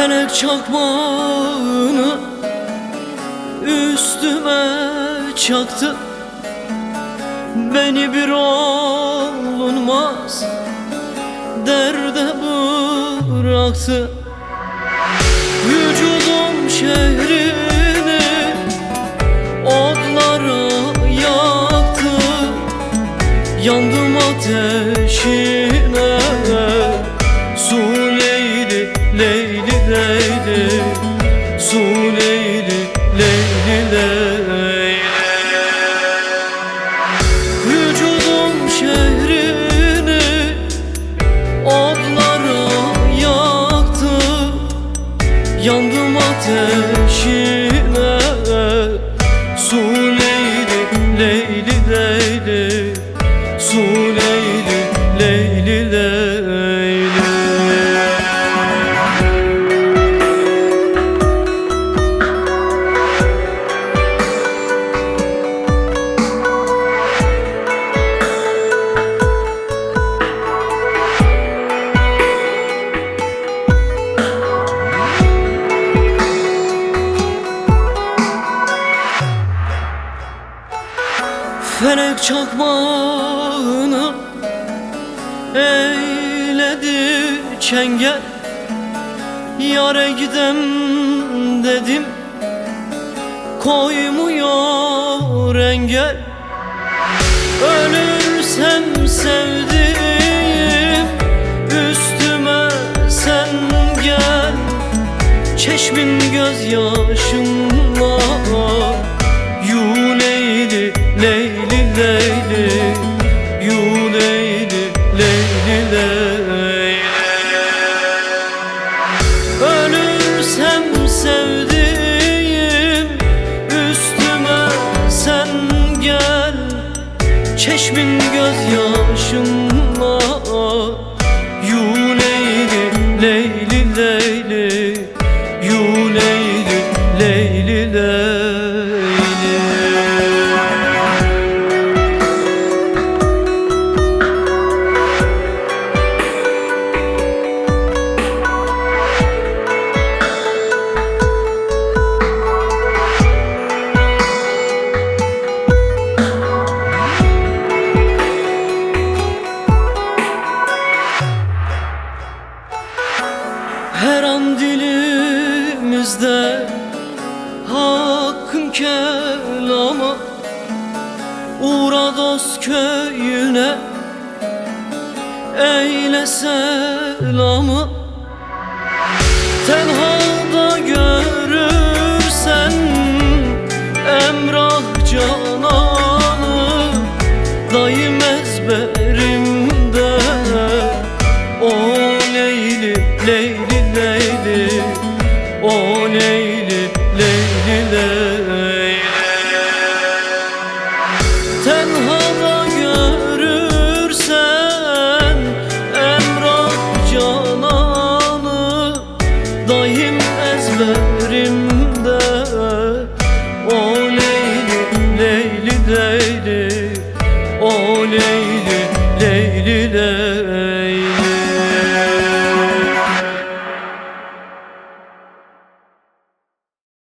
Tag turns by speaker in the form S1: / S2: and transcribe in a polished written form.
S1: Felek çakmağını üstüme çaktı, beni bir olunmaz derde bıraktı. Vücudum şehrini otlara yaktı, yandım ateşine. Su Leyli, Leyli, Leyli, Su Leyli, Leyli, Leyli. Vücudum şehrini otlara yaktı, yandım ateşine. Su Leyli, Leyli, Leyli, Su Leyli, Leyli, Leyli. Felek çakmağını eyledi çengel, yâre gidem dedim, koymuyor engel. Ölürsem sevdiğim, üstüme sen gel, çeşmin gözyaşınla. Yu Leyli, Leyli, Leyli, Yu Leyli, Leyli, Leyli. Ölürsem sevdiğim, üstüme sen gel, çeşmin gözyaşınla. Yu Leyli, Leyli, Leyli, Yu Leyli, Leyli, Leyli. Her an dilimizde hakkın kelamı, uğra dost köyüne eyle selamı. Tenhada görürsen emrah cananı, daim ezberimde. O Leyli, Leyli, Leyli, O Leyli, Leyli, Leyli. Tenhada görürsen emrah cananı, daim ezberimde. O Leyli, Leyli, Leyli, O